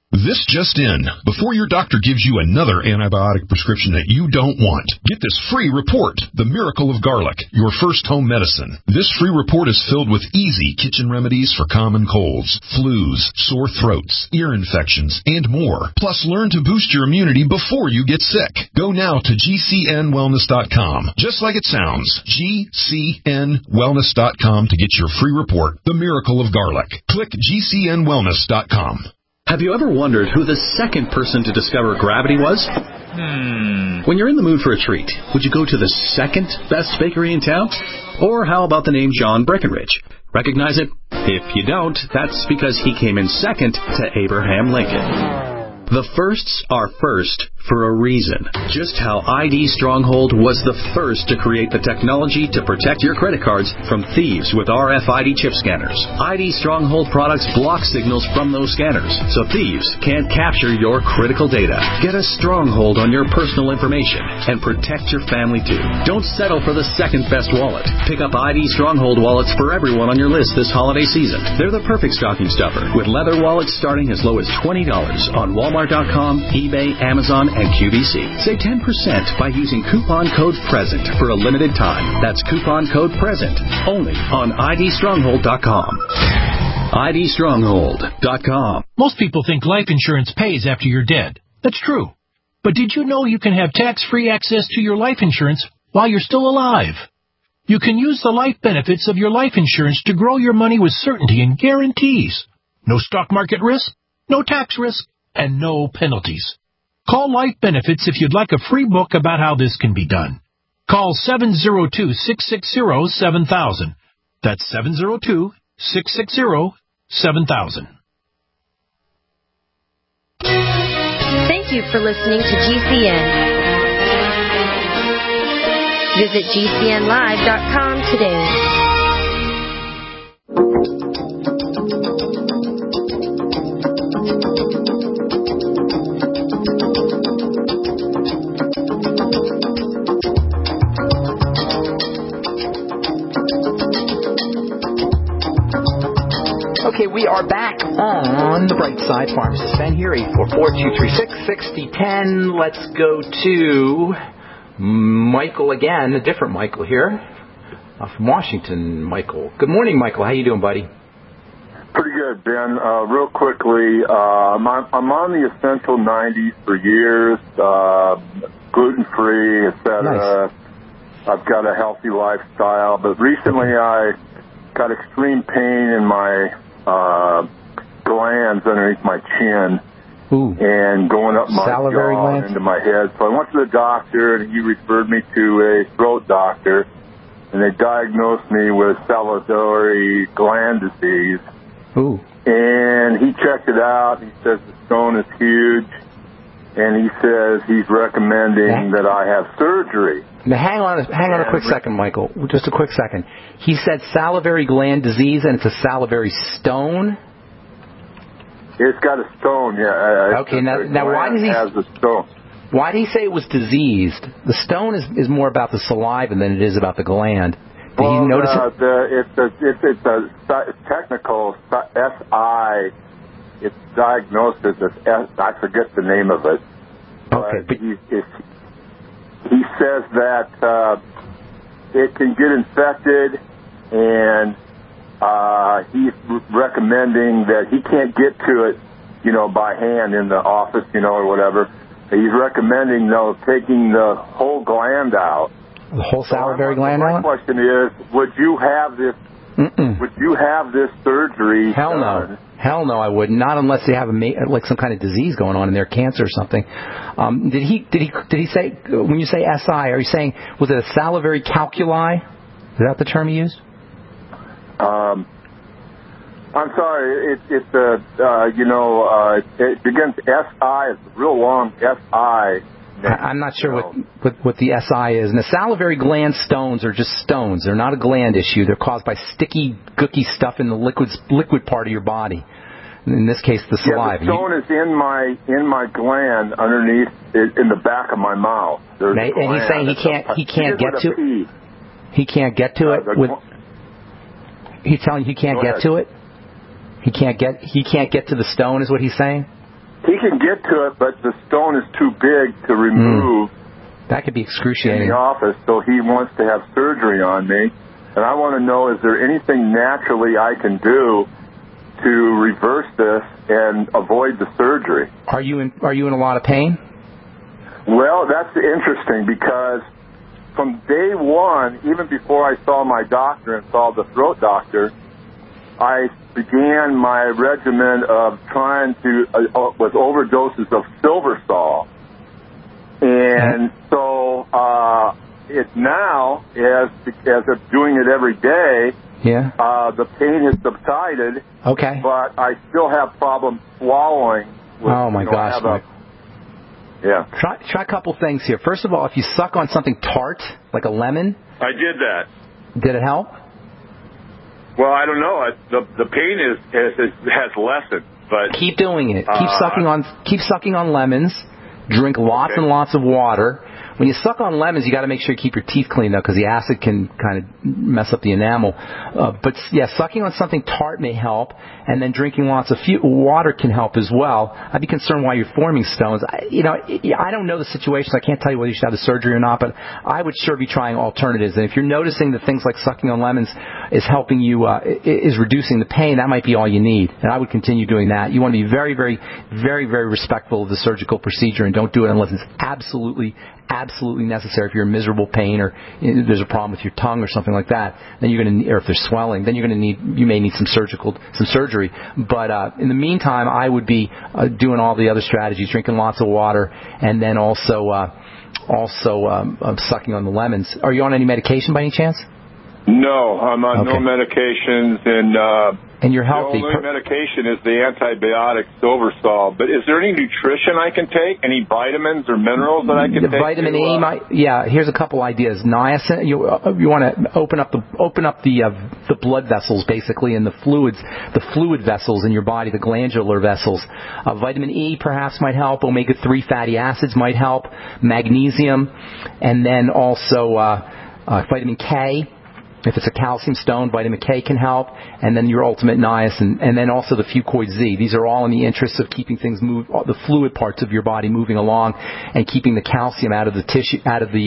This just in. Before your doctor gives you another antibiotic prescription that you don't want, get this free report, The Miracle of Garlic, your first home medicine. This free report is filled with easy kitchen remedies for common colds, flus, sore throats, ear infections, and more. Plus, learn to boost your immunity before you get sick. Go now to GCNwellness.com. Just like it sounds, GCNwellness.com to get your free report, The Miracle of Garlic. Click GCNwellness.com. Have you ever wondered who the second person to discover gravity was? When you're in the mood for a treat, would you go to the second best bakery in town? Or how about the name John Breckenridge? Recognize it? If you don't, that's because he came in second to Abraham Lincoln. The firsts are first for a reason. Just how ID Stronghold was the first to create the technology to protect your credit cards from thieves with RFID chip scanners. ID Stronghold products block signals from those scanners, so thieves can't capture your critical data. Get a stronghold on your personal information and protect your family too. Don't settle for the second best wallet. Pick up ID Stronghold wallets for everyone on your list this holiday season. They're the perfect stocking stuffer, with leather wallets starting as low as $20 on Walmart.com, eBay, Amazon, and QVC. Save 10% by using coupon code PRESENT for a limited time. That's coupon code PRESENT only on IDStronghold.com. IDStronghold.com. Most people think life insurance pays after you're dead. That's true. But did you know you can have tax-free access to your life insurance while you're still alive? You can use the life benefits of your life insurance to grow your money with certainty and guarantees. No stock market risk, no tax risk, and no penalties. Call Life Benefits if you'd like a free book about how this can be done. Call 702-660-7000. That's 702-660-7000. Thank you for listening to GCN. Visit GCNlive.com today. Okay, we are back on the Bright Side. Pharmacist Ben here, 844-236-6010. Let's go to Michael again, a different Michael here, from Washington. Michael. Good morning, Michael. How you doing, buddy? Pretty good, Ben. Real quickly, I'm on the Essential 90s for years, gluten-free, etc. Nice. I've got a healthy lifestyle, but recently I got extreme pain in my glands underneath my chin. Ooh. And going up my salivary jaw glands? and into my head. So I went to the doctor, and he referred me to a throat doctor, and they diagnosed me with salivary gland disease. Ooh. And he checked it out. He says the stone is huge, and he says he's recommending that I have surgery. Now, hang on a quick second, Michael. Just a quick second. He said salivary gland disease, and it's a salivary stone? It's got a stone, yeah. Okay, now why does he has a stone? Why did he say it was diseased? The stone is more about the saliva than it is about the gland. Did he notice it's a technical SI. It's diagnosed as I forget the name of it. Okay, but he says that it can get infected, and he's recommending that he can't get to it, by hand in the office, or whatever. He's recommending, taking the whole gland out. The whole salivary gland out? My question is, would you have this? Would you have this surgery? Hell no. Hell no, I wouldn't. Not unless they have some kind of disease going on in their cancer or something. Did he say, when you say SI, are you saying, was it a salivary calculi? Is that the term he used? I'm sorry. It begins SI. It's a real long SI. I'm not sure what the SI is. And the salivary gland stones are just stones. They're not a gland issue. They're caused by sticky, gooky stuff in the liquid part of your body. In this case, the saliva. The stone is in my gland underneath, in the back of my mouth. And he's saying he can't get to it. He can't get to it. He's telling you he can't get to it. He can't get to the stone, is what he's saying. he can get to it, but the stone is too big to remove. That could be excruciating. In the office, so he wants to have surgery on me. And I want to know, is there anything naturally I can do to reverse this and avoid the surgery? Are you in a lot of pain? Well, that's interesting because from day one, even before I saw my doctor and saw the throat doctor, I began my regimen of trying to, with overdoses of Silversol. And so it's now, as of doing it every day, the pain has subsided. Okay. But I still have problems swallowing. Oh, my gosh. Try a couple things here. First of all, if you suck on something tart, like a lemon. I did that. Did it help? Well, I don't know. The pain has lessened, but keep doing it. Keep sucking on lemons. Drink lots and lots of water. When you suck on lemons, you got to make sure you keep your teeth clean, though, because the acid can kind of mess up the enamel. But sucking on something tart may help, and then drinking lots of water can help as well. I'd be concerned why you're forming stones. I don't know the situation. I can't tell you whether you should have the surgery or not, but I would sure be trying alternatives. And if you're noticing that things like sucking on lemons is helping you, is reducing the pain, that might be all you need. And I would continue doing that. You want to be very, very, very, very respectful of the surgical procedure, and don't do it unless it's absolutely necessary. If you're in miserable pain or there's a problem with your tongue or something like that, then you're going to, or if there's swelling, then you may need some surgery. But in the meantime, I would be doing all the other strategies, drinking lots of water, and then also sucking on the lemons. Are you on any medication by any chance? No, I'm on no medications, and you're healthy. The only medication is the antibiotic Silversol. But is there any nutrition I can take? Any vitamins or minerals that I can take? Vitamin E. Here's a couple ideas. Niacin. You want to open up the blood vessels, basically, and the fluid vessels in your body, the glandular vessels. Vitamin E perhaps might help. Omega-3 fatty acids might help. Magnesium, and then also vitamin K. If it's a calcium stone, vitamin K can help, and then your ultimate niacin, and then also the Fucoid Z. These are all in the interest of keeping things the fluid parts of your body moving along, and keeping the calcium out of the tissue,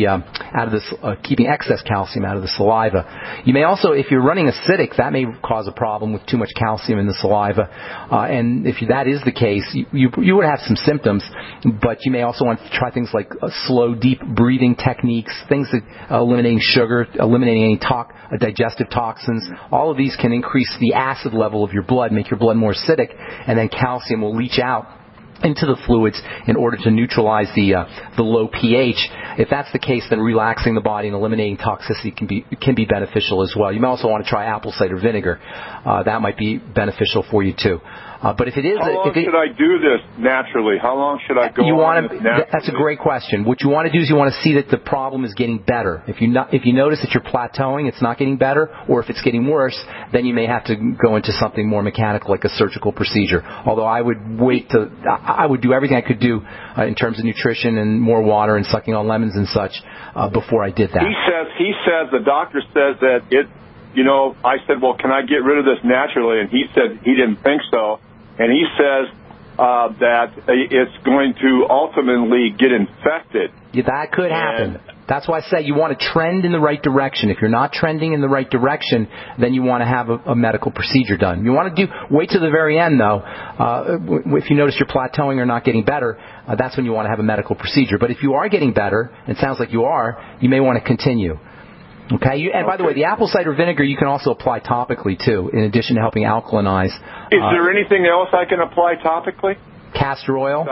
keeping excess calcium out of the saliva. You may also, if you're running acidic, that may cause a problem with too much calcium in the saliva, and if that is the case, you would have some symptoms, but you may also want to try things like slow, deep breathing techniques, things that eliminating sugar, eliminating any digestive toxins. All of these can increase the acid level of your blood, make your blood more acidic, and then calcium will leach out into the fluids in order to neutralize the low pH. If that's the case, then relaxing the body and eliminating toxicity can be beneficial as well. You may also want to try apple cider vinegar. That might be beneficial for you too. But if it is, how long should I do this naturally? How long should I go on this naturally? That's a great question. What you want to do is you want to see that the problem is getting better. If you notice that you're plateauing, it's not getting better, or if it's getting worse, then you may have to go into something more mechanical, like a surgical procedure. Although I would I would do everything I could do in terms of nutrition and more water and sucking on lemons and such before I did that. He says the doctor says that it. I said, well, can I get rid of this naturally? And he said he didn't think so. And he says that it's going to ultimately get infected. Yeah, that could happen. That's why I say you want to trend in the right direction. If you're not trending in the right direction, then you want to have a medical procedure done. You want to wait to the very end, though. If you notice you're plateauing or not getting better, that's when you want to have a medical procedure. But if you are getting better, and it sounds like you are, you may want to continue. Okay, and by the way, the apple cider vinegar you can also apply topically too, in addition to helping alkalinize. Is there anything else I can apply topically? Castor oil.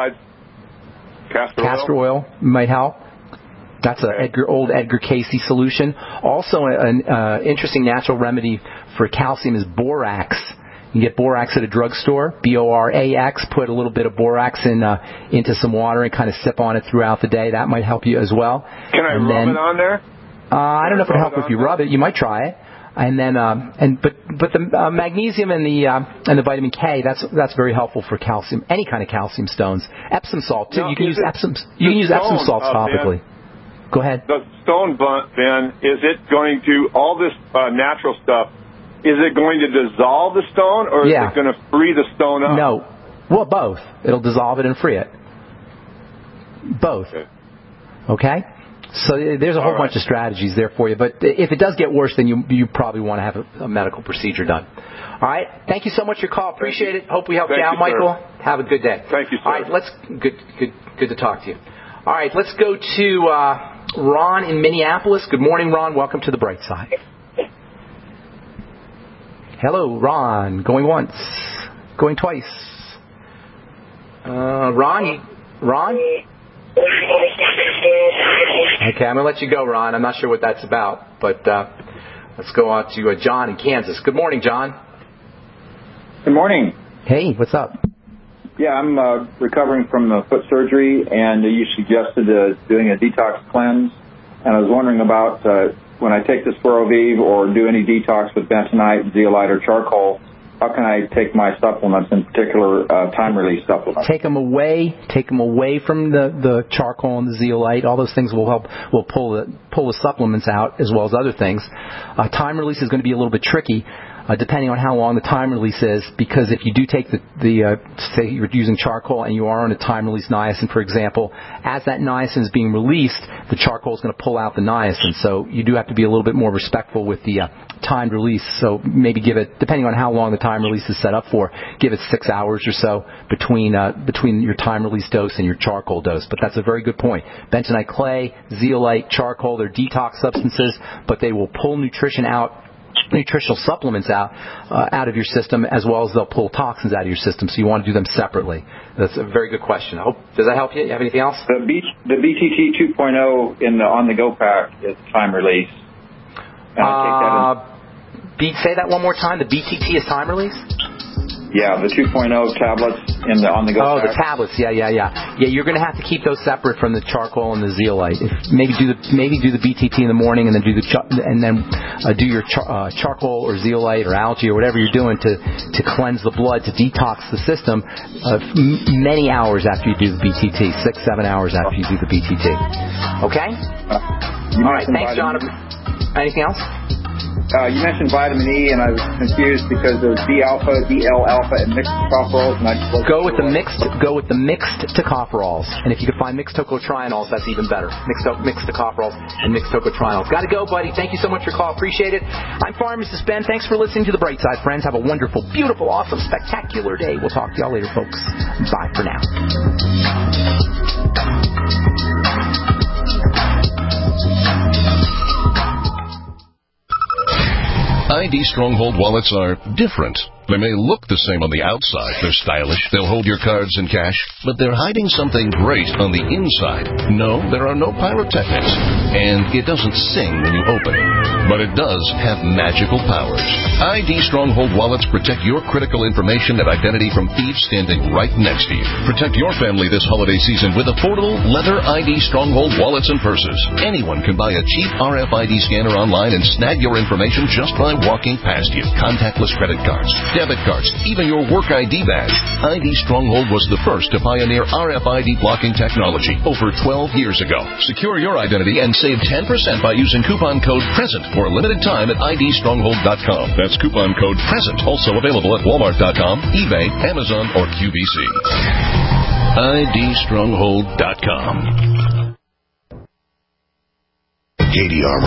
Castor oil might help. That's an old Edgar Casey solution. Also, an interesting natural remedy for calcium is borax. You can get borax at a drugstore, Borax. Put a little bit of borax into some water and kind of sip on it throughout the day. That might help you as well. Can I rub it on there? I don't know if it'll help if you rub it. You might try it, and then but the magnesium and the vitamin K that's very helpful for calcium, any kind of calcium stones. Epsom salt too. You can use Epsom salts topically. Go ahead. The stone, Ben, is it going to all this natural stuff? Is it going to dissolve the stone, or is it going to free the stone up? Well, both. It'll dissolve it and free it. Both. Okay? So there's a whole bunch of strategies there for you. But if it does get worse, then you probably want to have a medical procedure done. All right. Thank you so much for your call. Appreciate it. Hope we helped you out, Michael. Have a good day. Thank you, sir. All right. Good to talk to you. All right. Let's go to Ron in Minneapolis. Good morning, Ron. Welcome to the bright side. Hello, Ron. Going once. Going twice. Ron? Okay, I'm going to let you go, Ron. I'm not sure what that's about, but let's go on to John in Kansas. Good morning, John. Good morning. Hey, what's up? Yeah, I'm recovering from foot surgery, and you suggested doing a detox cleanse. And I was wondering about when I take this Sporoviv or do any detox with bentonite, zeolite, or charcoal, how can I take my supplements, in particular time-release supplements? Take them away from the charcoal and the zeolite. All those things will pull the supplements out as well as other things. Time release is going to be a little bit tricky. Depending on how long the time release is, because if you do take say you're using charcoal and you are on a time release niacin, for example, as that niacin is being released, the charcoal is going to pull out the niacin. So you do have to be a little bit more respectful with the timed release. So maybe give it, depending on how long the time release is set up for, give it 6 hours or so between your time release dose and your charcoal dose. But that's a very good point. Bentonite clay, zeolite, charcoal, they're detox substances, but they will pull nutritional supplements out of your system, as well as they'll pull toxins out of your system. So you want to do them separately. That's a very good question. Does that help you? You have anything else? The BTT 2.0 in the on-the-go pack is time release. Say that one more time. The BTT is time release? Yeah, the 2.0 tablets in the on-the-go pack. Oh, the tablets. Yeah. You're going to have to keep those separate from the charcoal and the zeolite. Maybe do the BTT in the morning, and then do your charcoal or zeolite or algae or whatever you're doing to cleanse the blood, to detox the system many hours after you do the BTT, 6-7 hours after you do the BTT. Okay? All right. Thanks, John. Anything else? You mentioned vitamin E, and I was confused because there's D-alpha, DL-alpha, and mixed tocopherols. Go with the mixed tocopherols. And if you can find mixed tocotrienols, that's even better. Mixed tocopherols and mixed tocotrienols. Got to go, buddy. Thank you so much for your call. Appreciate it. I'm Pharmacist Ben. Thanks for listening to The Bright Side, friends. Have a wonderful, beautiful, awesome, spectacular day. We'll talk to y'all later, folks. Bye for now. ID Stronghold wallets are different. They may look the same on the outside. They're stylish. They'll hold your cards and cash. But they're hiding something great on the inside. No, there are no pyrotechnics. And it doesn't sing when you open it. But it does have magical powers. ID Stronghold wallets protect your critical information and identity from thieves standing right next to you. Protect your family this holiday season with affordable leather ID Stronghold wallets and purses. Anyone can buy a cheap RFID scanner online and snag your information just by walking past you. Contactless credit cards, debit cards, even your work ID badge. ID Stronghold was the first to pioneer RFID blocking technology over 12 years ago. Secure your identity and save 10% by using coupon code PRESENT for a limited time at idstronghold.com. That's coupon code PRESENT. Also available at walmart.com, eBay, Amazon, or QVC. idstronghold.com. KDR